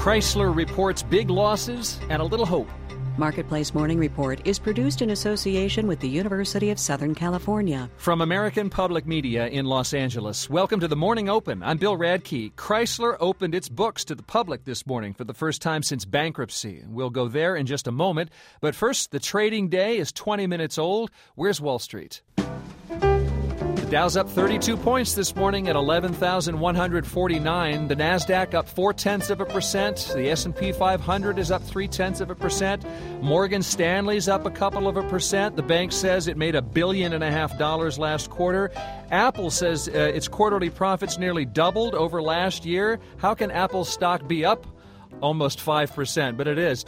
Chrysler reports big losses and a little hope. Marketplace Morning Report is produced in association with the University of Southern California. From American Public Media in Los Angeles, welcome to the Morning Open. I'm Bill Radke. Chrysler opened its books to the public this morning for the first time since bankruptcy. We'll go there in just a moment. But first, the trading day is 20 minutes old. Where's Wall Street? The Dow's up 32 points this morning at 11,149. The NASDAQ up 0.4%. The S&P 500 is up 0.3%. Morgan Stanley's up a couple of %. The bank says it made $1.5 billion last quarter. Apple says its quarterly profits nearly doubled over last year. How can Apple stock be up almost 5%, but it is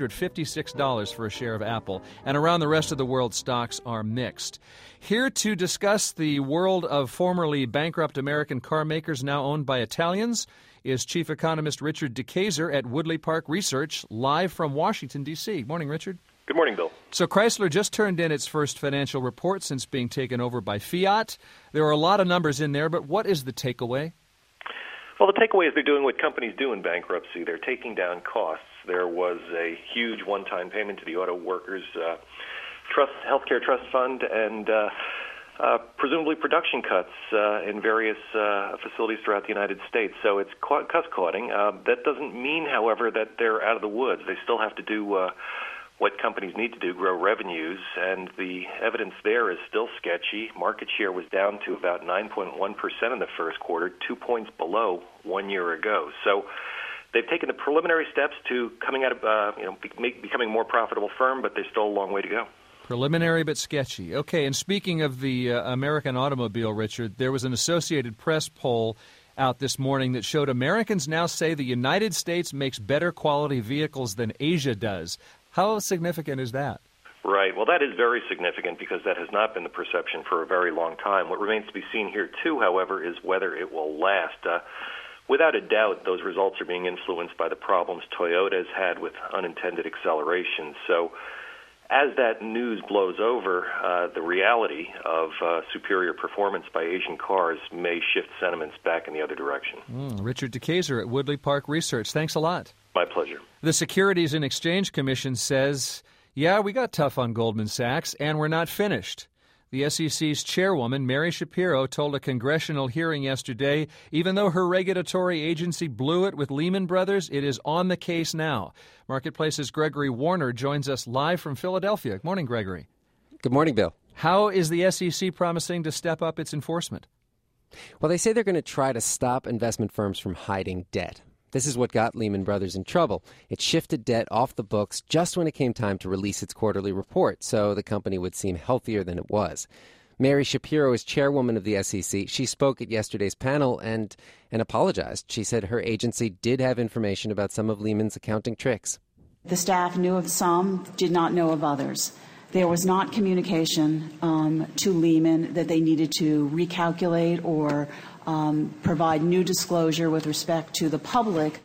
$256 for a share of Apple. And around the rest of the world, stocks are mixed. Here to discuss the world of formerly bankrupt American car makers now owned by Italians is Chief Economist Richard DeKeyser at Woodley Park Research, live from Washington, D.C. Morning, Richard. Good morning, Bill. So Chrysler just turned in its first financial report since being taken over by Fiat. There are a lot of numbers in there, but what is the takeaway? Well, the takeaway is they're doing what companies do in bankruptcy. They're taking down costs. There was a huge one-time payment to the Auto Workers Healthcare Trust Fund and presumably production cuts in various facilities throughout the United States. So it's cost-cutting. That doesn't mean, however, that they're out of the woods. They still have to do what companies need to do, grow revenues, and the evidence there is still sketchy. Market share was down to about 9.1% in the first quarter, 2 points below 1 year ago. So they've taken the preliminary steps to coming out of, becoming a more profitable firm, but there's still a long way to go. Preliminary but sketchy. Okay, and speaking of the American automobile, Richard, there was an Associated Press poll out this morning that showed Americans now say the United States makes better quality vehicles than Asia does. How significant is that? Right. Well, that is very significant because that has not been the perception for a very long time. What remains to be seen here, too, however, is whether it will last. Without a doubt, those results are being influenced by the problems Toyota has had with unintended acceleration. So as that news blows over, the reality of superior performance by Asian cars may shift sentiments back in the other direction. Richard DeKeyser at Woodley Park Research. Thanks a lot. My pleasure. The Securities and Exchange Commission says, yeah, we got tough on Goldman Sachs, and we're not finished. The SEC's chairwoman, Mary Shapiro, told a congressional hearing yesterday, even though her regulatory agency blew it with Lehman Brothers, it is on the case now. Marketplace's Gregory Warner joins us live from Philadelphia. Good morning, Gregory. Good morning, Bill. How is the SEC promising to step up its enforcement? Well, they say they're going to try to stop investment firms from hiding debt. This is what got Lehman Brothers in trouble. It shifted debt off the books just when it came time to release its quarterly report, so the company would seem healthier than it was. Mary Shapiro is chairwoman of the SEC. She spoke at yesterday's panel and apologized. She said her agency did have information about some of Lehman's accounting tricks. The staff knew of some, did not know of others. There was not communication to Lehman that they needed to recalculate or provide new disclosure with respect to the public.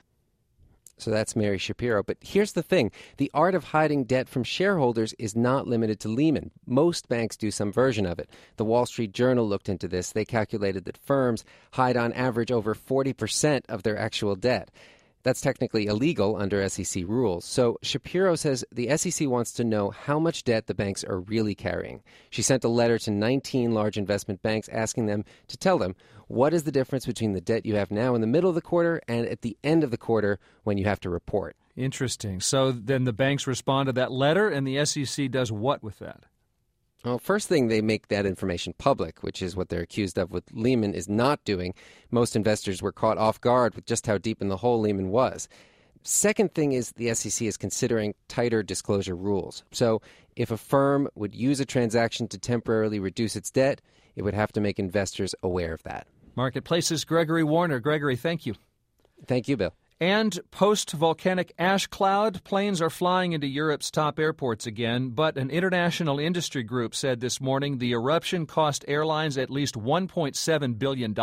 So that's Mary Shapiro. But here's the thing. The art of hiding debt from shareholders is not limited to Lehman. Most banks do some version of it. The Wall Street Journal looked into this. They calculated that firms hide on average over 40% of their actual debt. That's technically illegal under SEC rules. So Shapiro says the SEC wants to know how much debt the banks are really carrying. She sent a letter to 19 large investment banks asking them to tell them what is the difference between the debt you have now in the middle of the quarter and at the end of the quarter when you have to report. Interesting. So then the banks respond to that letter, and the SEC does what with that? Well, first thing, they make that information public, which is what they're accused of what Lehman is not doing. Most investors were caught off guard with just how deep in the hole Lehman was. Second thing is the SEC is considering tighter disclosure rules. So if a firm would use a transaction to temporarily reduce its debt, it would have to make investors aware of that. Marketplace's Gregory Warner. Gregory, thank you. Thank you, Bill. And post-volcanic ash cloud, planes are flying into Europe's top airports again, but an international industry group said this morning the eruption cost airlines at least $1.7 billion,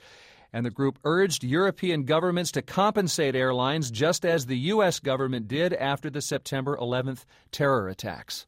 and the group urged European governments to compensate airlines just as the U.S. government did after the September 11th terror attacks.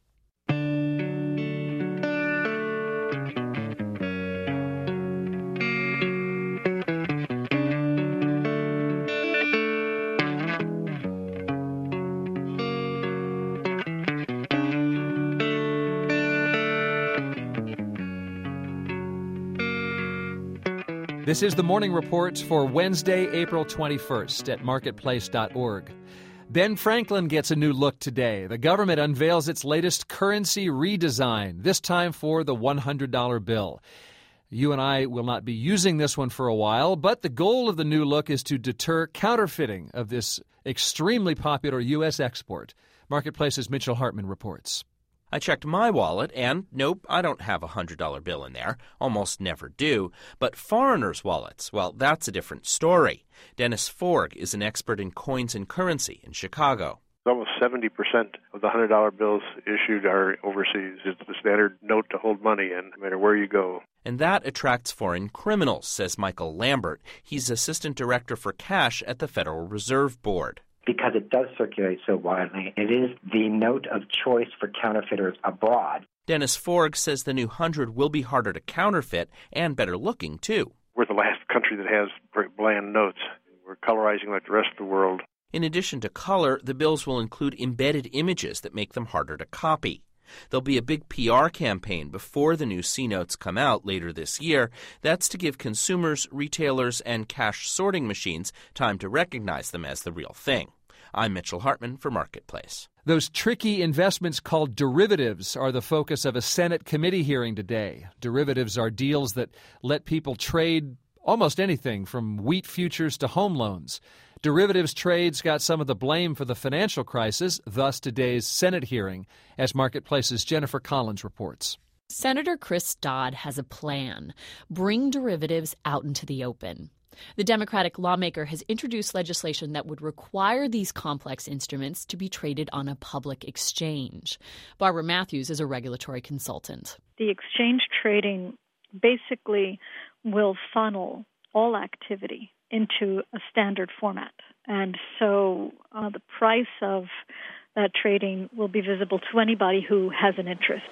This is the Morning Report for Wednesday, April 21st at marketplace.org. Ben Franklin gets a new look today. The government unveils its latest currency redesign, this time for the $100 bill. You and I will not be using this one for a while, but the goal of the new look is to deter counterfeiting of this extremely popular U.S. export. Marketplace's Mitchell Hartman reports. I checked my wallet, and nope, I don't have a $100 bill in there. Almost never do. But foreigners' wallets, well, that's a different story. Dennis Forg is an expert in coins and currency in Chicago. Almost 70% of the $100 bills issued are overseas. It's the standard note to hold money in, no matter where you go. And that attracts foreign criminals, says Michael Lambert. He's assistant director for cash at the Federal Reserve Board. Because it does circulate so widely, it is the note of choice for counterfeiters abroad. Dennis Forg says the new 100 will be harder to counterfeit and better looking, too. We're the last country that has very bland notes. We're colorizing like the rest of the world. In addition to color, the bills will include embedded images that make them harder to copy. There'll be a big PR campaign before the new C-notes come out later this year. That's to give consumers, retailers, and cash sorting machines time to recognize them as the real thing. I'm Mitchell Hartman for Marketplace. Those tricky investments called derivatives are the focus of a Senate committee hearing today. Derivatives are deals that let people trade almost anything from wheat futures to home loans. Derivatives trades got some of the blame for the financial crisis, thus today's Senate hearing, as Marketplace's Jennifer Collins reports. Senator Chris Dodd has a plan: bring derivatives out into the open. The Democratic lawmaker has introduced legislation that would require these complex instruments to be traded on a public exchange. Barbara Matthews is a regulatory consultant. The exchange trading basically will funnel all activity into a standard format. And so the price of that trading will be visible to anybody who has an interest.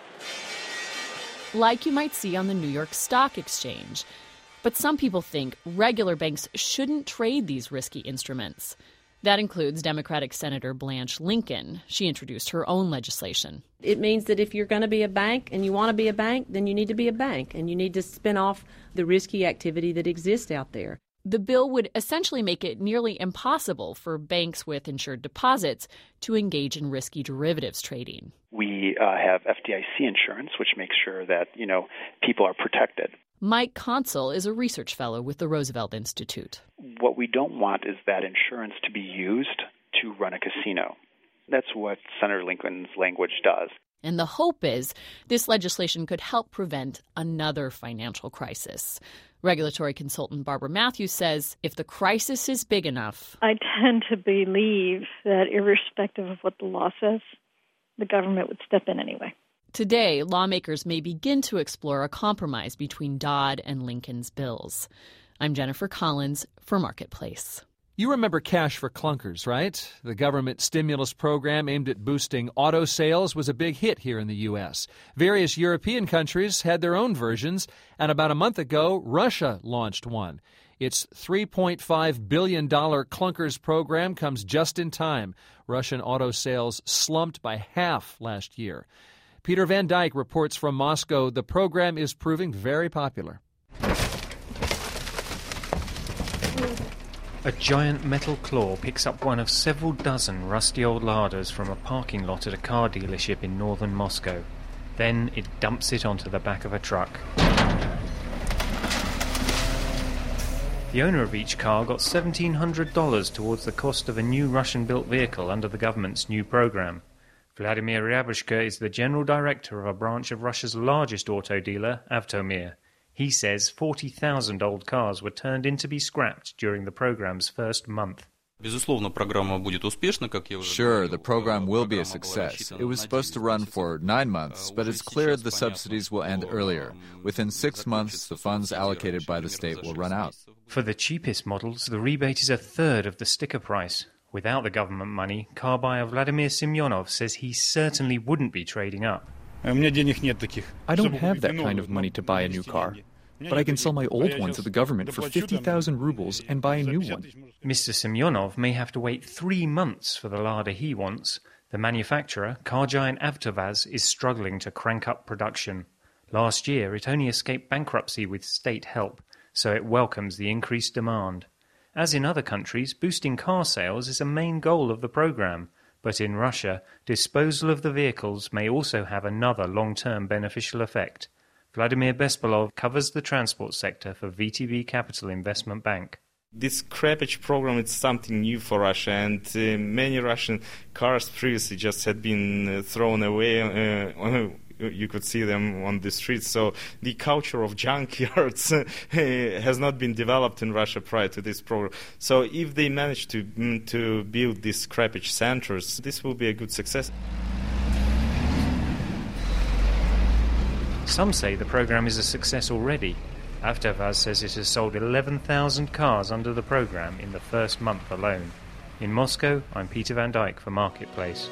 Like you might see on the New York Stock Exchange. But some people think regular banks shouldn't trade these risky instruments. That includes Democratic Senator Blanche Lincoln. She introduced her own legislation. It means that if you're going to be a bank and you want to be a bank, then you need to be a bank, and you need to spin off the risky activity that exists out there. The bill would essentially make it nearly impossible for banks with insured deposits to engage in risky derivatives trading. We have FDIC insurance, which makes sure that, people are protected. Mike Consul is a research fellow with the Roosevelt Institute. What we don't want is that insurance to be used to run a casino. That's what Senator Lincoln's language does. And the hope is this legislation could help prevent another financial crisis. Regulatory consultant Barbara Matthews says if the crisis is big enough, I tend to believe that irrespective of what the law says, the government would step in anyway. Today, lawmakers may begin to explore a compromise between Dodd and Lincoln's bills. I'm Jennifer Collins for Marketplace. You remember Cash for Clunkers, right? The government stimulus program aimed at boosting auto sales was a big hit here in the U.S. Various European countries had their own versions, and about a month ago, Russia launched one. Its $3.5 billion Clunkers program comes just in time. Russian auto sales slumped by half last year. Peter Van Dyke reports from Moscow the program is proving very popular. A giant metal claw picks up one of several dozen rusty old Ladas from a parking lot at a car dealership in northern Moscow. Then it dumps it onto the back of a truck. The owner of each car got $1,700 towards the cost of a new Russian-built vehicle under the government's new program. Vladimir Ryabushka is the general director of a branch of Russia's largest auto dealer, Avtomir. He says 40,000 old cars were turned in to be scrapped during the program's first month. Sure, the program will be a success. It was supposed to run for 9 months, but it's clear the subsidies will end earlier. Within 6 months, the funds allocated by the state will run out. For the cheapest models, the rebate is a third of the sticker price. Without the government money, car buyer Vladimir Semyonov says he certainly wouldn't be trading up. I don't have that kind of money to buy a new car, but I can sell my old one to the government for 50,000 rubles and buy a new one. Mr. Semyonov may have to wait 3 months for the Lada he wants. The manufacturer, car giant Avtovaz, is struggling to crank up production. Last year, it only escaped bankruptcy with state help. so it welcomes the increased demand. As in other countries, boosting car sales is a main goal of the program, but in Russia, disposal of the vehicles may also have another long-term beneficial effect. Vladimir Bespalov covers the transport sector for VTB Capital Investment Bank. This scrappage program is something new for Russia, and many Russian cars previously just had been thrown away. You could see them on the streets. So the culture of junkyards has not been developed in Russia prior to this program. So if they manage to build these scrappage centers, this will be a good success. Some say the program is a success already. Avtovaz says it has sold 11,000 cars under the program in the first month alone. In Moscow, I'm Peter van Dijk for Marketplace.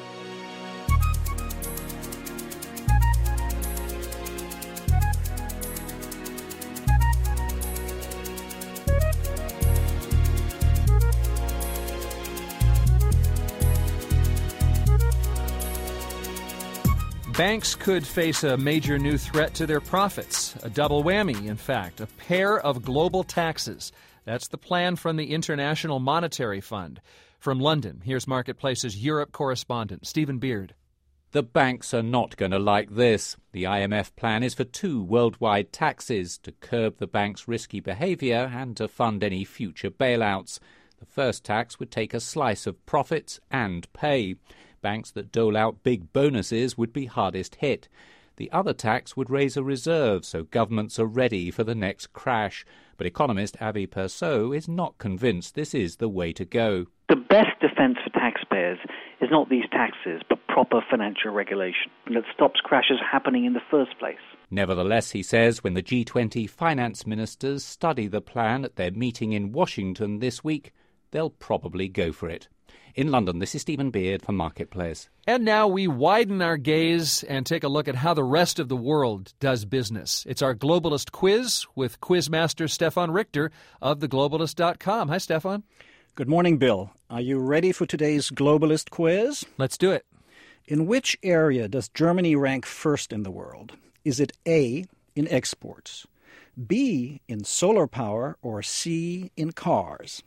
Banks could face a major new threat to their profits. A double whammy, in fact. A pair of global taxes. That's the plan from the International Monetary Fund. From London, here's Marketplace's Europe correspondent, Stephen Beard. The banks are not going to like this. The IMF plan is for 2 worldwide taxes to curb the banks' risky behaviour and to fund any future bailouts. The first tax would take a slice of profits and pay. Banks that dole out big bonuses would be hardest hit. The other tax would raise a reserve so governments are ready for the next crash. But economist Avi Persaud is not convinced this is the way to go. The best defence for taxpayers is not these taxes, but proper financial regulation that stops crashes happening in the first place. Nevertheless, he says, when the G20 finance ministers study the plan at their meeting in Washington this week, they'll probably go for it. In London, this is Stephen Beard for Marketplace. And now we widen our gaze and take a look at how the rest of the world does business. It's our Globalist Quiz with Quizmaster Stefan Richter of theglobalist.com. Hi, Stefan. Good morning, Bill. Are you ready for today's Globalist Quiz? Let's do it. In which area does Germany rank first in the world? Is it A, in exports, B, in solar power, or C, in cars?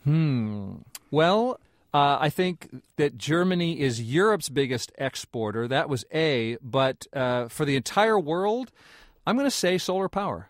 Well, I think that Germany is Europe's biggest exporter. That was A. But for the entire world, I'm going to say solar power.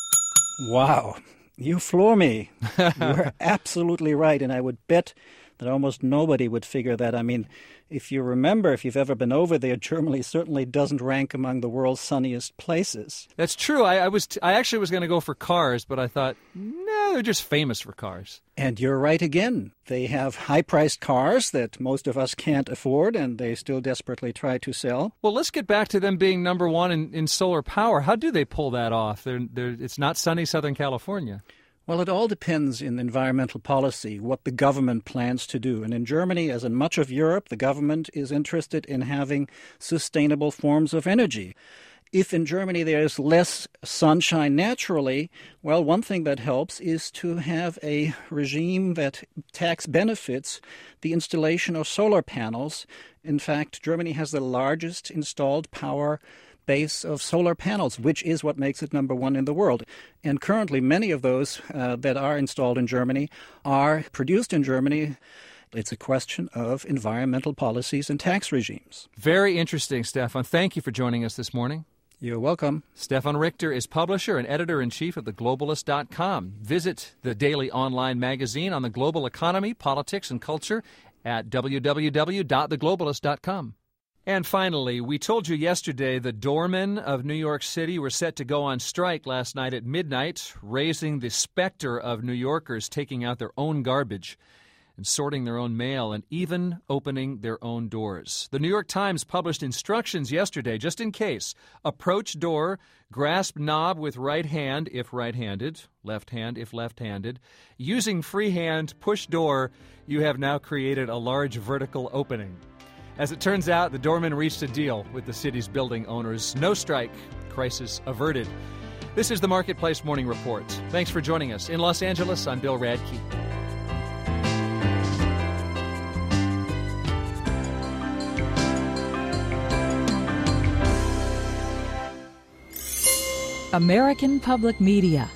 Wow. You floor me. You're absolutely right. And I would bet that almost nobody would figure that. I mean, if you remember, if you've ever been over there, Germany certainly doesn't rank among the world's sunniest places. That's true. I actually was going to go for cars, but I thought, no, they're just famous for cars. And you're right again. They have high-priced cars that most of us can't afford, and they still desperately try to sell. Well, let's get back to them being number one in solar power. How do they pull that off? It's not sunny Southern California. Well, it all depends in environmental policy, what the government plans to do. And in Germany, as in much of Europe, the government is interested in having sustainable forms of energy. If in Germany there's less sunshine naturally, well, one thing that helps is to have a regime that tax benefits the installation of solar panels. In fact, Germany has the largest installed power base of solar panels, which is what makes it number one in the world. And currently, many of those that are installed in Germany are produced in Germany. It's a question of environmental policies and tax regimes. Very interesting, Stefan. Thank you for joining us this morning. You're welcome. Stefan Richter is publisher and editor-in-chief of theglobalist.com. Visit the daily online magazine on the global economy, politics, and culture at www.theglobalist.com. And finally, we told you yesterday the doormen of New York City were set to go on strike last night at midnight, raising the specter of New Yorkers taking out their own garbage and sorting their own mail and even opening their own doors. The New York Times published instructions yesterday, just in case. Approach door, grasp knob with right hand if right-handed, left hand if left-handed. Using free hand, push door, you have now created a large vertical opening. As it turns out, the doormen reached a deal with the city's building owners. No strike. Crisis averted. This is the Marketplace Morning Report. Thanks for joining us. In Los Angeles, I'm Bill Radke. American Public Media